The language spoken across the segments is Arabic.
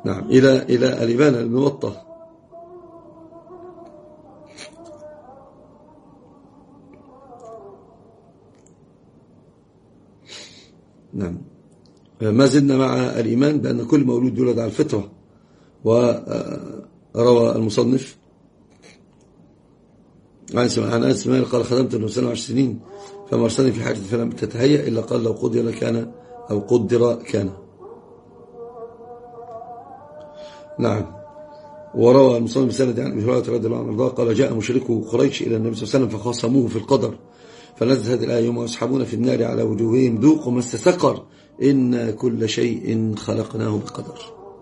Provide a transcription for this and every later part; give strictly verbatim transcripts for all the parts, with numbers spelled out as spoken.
نعم إلى إلى الإبانة الموطأ. نعم ما زلنا مع الإيمان بأن كل مولود يولد على الفطرة. وروى المصنف عن أنس مالك قال خدمت النبي صلى الله عليه وسلم عشر سنين فما أرسلني في حاجة فلم تتهيأ إلا قال لو قدر لكان أو قدر كان. نعم وروى المصنف بسند عن أبي هريرة رضي الله عنه قال جاء مشركو قريش إلى النبي صلى الله عليه وسلم فخاصموه في القدر فنزلت هذه الآية يوم يسحبون في النار على وجوههم ذوقوا مس سقر إن كل شيء خلقناه بقدر.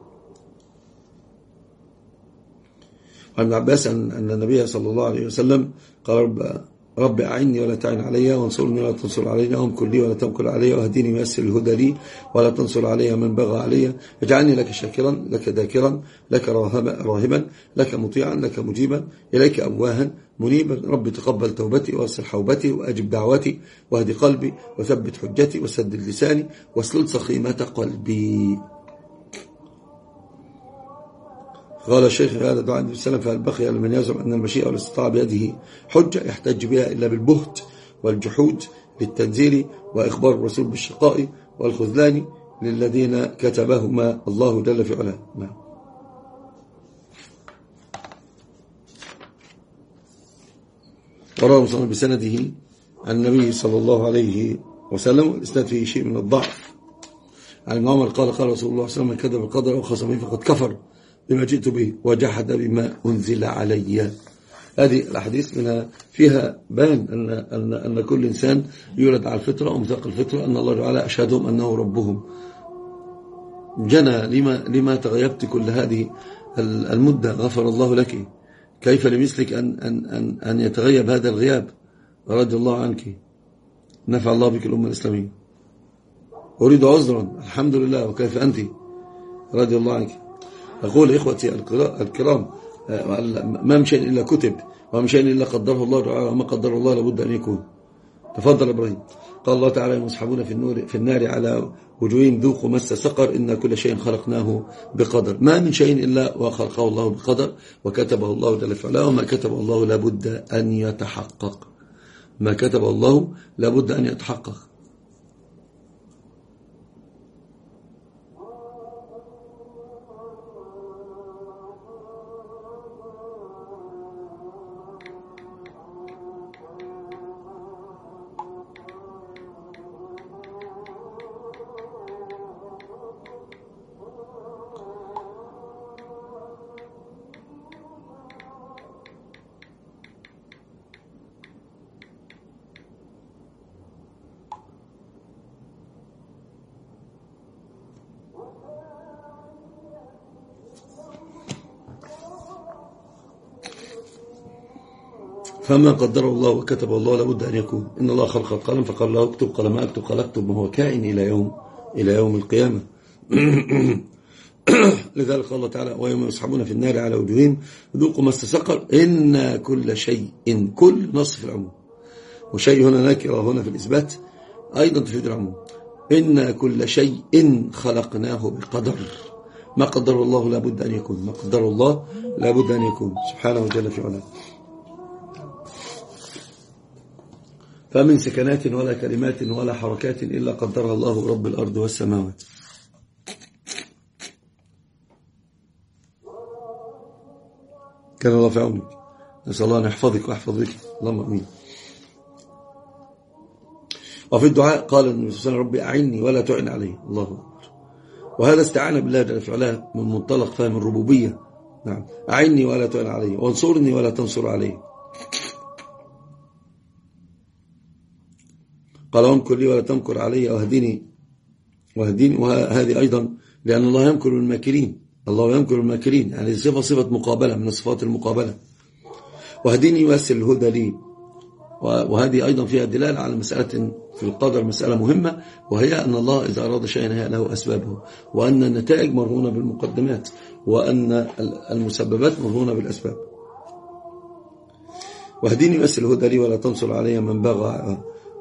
وعن ابن عباس أن النبي صلى الله عليه وسلم قال رب, رب أعني ولا تعن علي وانصرني ولا تنصر علي وامكر لي ولا تمكر علي واهديني ويسر الهدى لي ولا تنصر علي من بغى علي اجعلني لك شاكرا لك ذاكرا لك راهبا لك مطيعا لك مجيبا إليك أواها منيبا رب تقبل توبتي وارسل حوبتي وأجب دعوتي واهدي قلبي وثبت حجتي وسدد لساني واسلل سخيمة قلبي. قال الشيخ هذا دعاء النبي صلى الله عليه وسلم فهل بقي لمن يزعم أن المشيئة والاستطاعة بيده حجة يحتج بها إلا بالبهت والجحود للتنزيل وإخبار الرسول بالشقاء والخذلان للذين كتبهما الله جل في علاه. نعم وروى مسلم بسنده عن النبي صلى الله عليه وسلم والإسناد فيه شيء من الضعف عن ابن عمر قال قال رسول الله صلى الله عليه وسلم من كذب القدر وخصم فقد كفر بما جئت به وجحد بما أنزل علي. هذه الأحاديث منها فيها بان أن, أن, أن كل إنسان يولد على الفطرة ومثاق الفطرة أن الله تعالى أشهدهم أنه ربهم. جنى لما, لما تغيبت كل هذه المدة غفر الله لك كيف لمثلك أن, أن, أن, أن يتغيب هذا الغياب رضي الله عنك نفع الله بك الأمة الإسلامية. أريد عذرا الحمد لله وكيف أنت رضي الله عنك. أقول إخوتي الكرام ما من شيء إلا كتب وما من شيء إلا قدره الله تعالى وما قدر الله لابد أن يكون. تفضل إبراهيم. قال الله تعالى يصحبون في النور في النار على وجوههم ذوقوا مس سقر إن كل شيء خلقناه بقدر. ما من شيء إلا وخلقه الله بقدر وكتبه الله جل في علاه وما كتبه الله لابد أن يتحقق. ما كتبه الله لابد أن يتحقق. فما قدره الله وكتبه الله لابد أن يكون. إن الله خلق القلم فقال له اكتب قال ما أكتب قال اكتب ما هو كائن إلى يوم إلى يوم القيامة. لذلك قال الله تعالى ويوم يصحبون في النار على وجوههم ذوقوا مس سقر إن كل شيء إن كل نص في العموم وشيء هنا نكرة هنا في الإثبات أيضا تفيد العموم. إن كل شيء خلقناه بقدر ما قدر الله لابد أن يكون ما قدر الله لابد أن يكون سبحانه وجل في علاه. فمن سكنات ولا كلمات ولا حركات إلا قدرها الله رب الأرض والسماوات. كان الله في عونك. نسأل الله أن يحفظك ويحفظ بك اللهم أمين. وفي الدعاء قال النبي صلى الله عليه وسلم ربي أعني ولا تعن علي. الله أكبر. وهذا استعانة بالله جل في علاه من منطلق فهم الربوبية. نعم أعني ولا تعن علي وانصرني ولا تنصر علي. قال وامكر لي ولا تمكر علي واهديني واهديني وهذه أيضا لأن الله يمكر الماكرين. الله يمكر الماكرين يعني صفة صفة مقابلة من صفات المقابلة. واهديني ويسر الهدى لي وهذه أيضا فيها دلالة على مسألة في القدر مسألة مهمة وهي أن الله إذا أراد شيئا هي له أسبابه وأن النتائج مرهونة بالمقدمات وأن المسببات مرهونة بالأسباب. واهديني ويسر الهدى لي ولا تنصر علي من بغى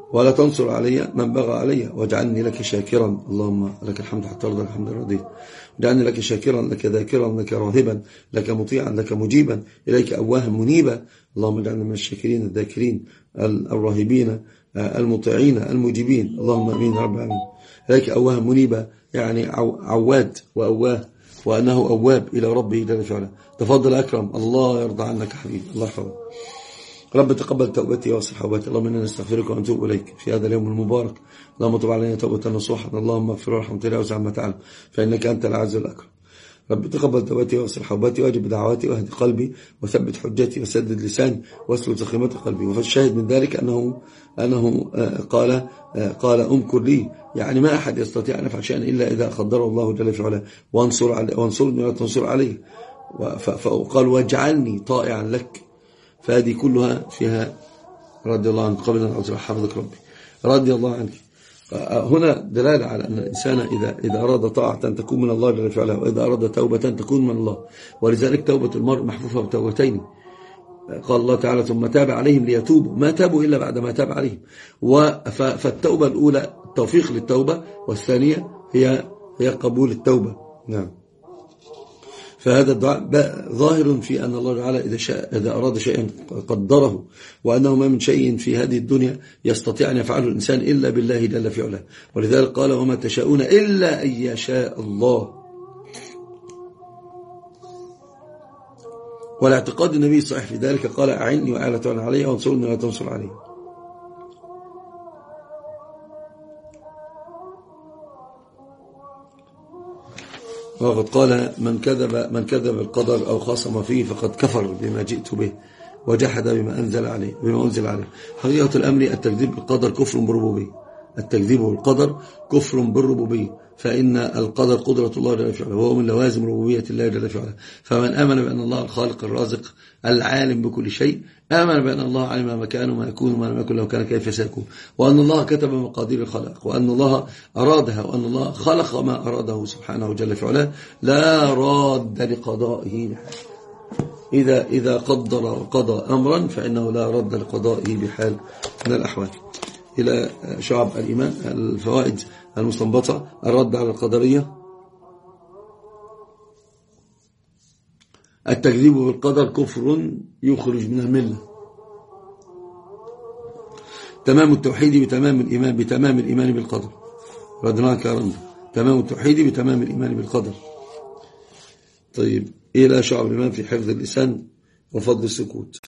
ولا تنصر علي من بغى علي، واجعلني لك شاكرا، اللهم لك الحمد حتى ترضى الحمد الرضي، واجعلني لك شاكرا لك ذاكرا لك راهبا لك مطيعا لك مجيبا إليك أواها منيبا، اللهم اجعلنا من الشاكرين الذاكرين الراهبين المطيعين المجيبين، اللهم امين يا رب العالمين. إليك أواها منيبا يعني عواد وأواه، وأنه أواب إلى ربه جل وعلا. تفضل أكرم، الله يرضى عنك حبيبي، الله يحفظك. رب تقبل توبتي واصلح حوبتي، اللهم إنا نستغفرك ونتوب إليك في هذا اليوم المبارك، اللهم تب علينا توبة نصوحا، اللهم اغفر ورحمة الله وسع ما تعلم فإنك أنت العز الأكرم. رب تقبل توبتي واصلح حوبتي، واجب دعواتي، واهد قلبي، وثبت حجتي، وسدد لساني، واسلل سخيمة قلبي. وفالشاهد من ذلك أنه أنه قال قال أمكر لي، يعني ما أحد يستطيع أن يفعل شيئا إلا إذا قدره الله جل في علاه، وانصر علي وانصرني ولا تنصر عليه. فقال واجعلني طائعا لك، فهذه كلها فيها رضي الله عنك قبل أن أعوذ حفظك ربي رضي الله عنك. هنا دلالة على أن الإنسان إذا إذا أراد طاعة تكون من الله جل وعلا، وإذا أراد توبة تكون من الله، ولذلك توبة المرء محفوفة بتوبتين. قال الله تعالى ثم تاب عليهم ليتوبوا، ما تابوا إلا بعد ما تاب عليهم. فالتوبة الأولى التوفيق للتوبة، والثانية هي هي قبول التوبة. نعم. فهذا الدعاء ظاهر في أن الله تعالى إذا شاء إذا أراد شيئا قدره، وأنه ما من شيء في هذه الدنيا يستطيع أن يفعله الإنسان إلا بالله جل في علاه، ولذلك قال وما تشاءون إلا أن يشاء الله. والاعتقاد النبي صحيح في ذلك، قال أعني وأعلى تعالى علي، وانصرني ولا تنصر علي. وقد قال من كذب من كذب القدر أو خاصم فيه فقد كفر بما جئت به، وجحد بما أنزل عليه بما أنزل عليه. حقيقة الأمر التكذيب بالقدر كفر بالربوبية، التكذيب بالقدر كفر بالربوبية، فإن القدر قدرة الله جل وعلا، وهو من لوازم ربوبية الله جل وعلا. فمن آمن بأن الله الخالق الرازق العالم بكل شيء، آمن بأن الله علم ما كان وما يكون وما لم يكن لو كان كيف سيكون، وأن الله كتب مقادير الخلق، وأن الله أرادها، وأن الله خلق ما أراده سبحانه جل وعلا، لا راد لقضائه بحال. إذا إذا قدر وقضى أمرا فإنه لا رد لقضائه بحال من الأحوال. إلى شعب الإيمان الفوائد المستنبطة. الرد على القدرية، التكذيب بالقدر كفر يخرج من الملة. تمام التوحيد بتمام الإيمان بتمام الإيمان بالقدر، ردنا كرم تمام التوحيد بتمام الإيمان بالقدر. طيب، إلى شعب الإيمان في حفظ اللسان وفضل السكوت.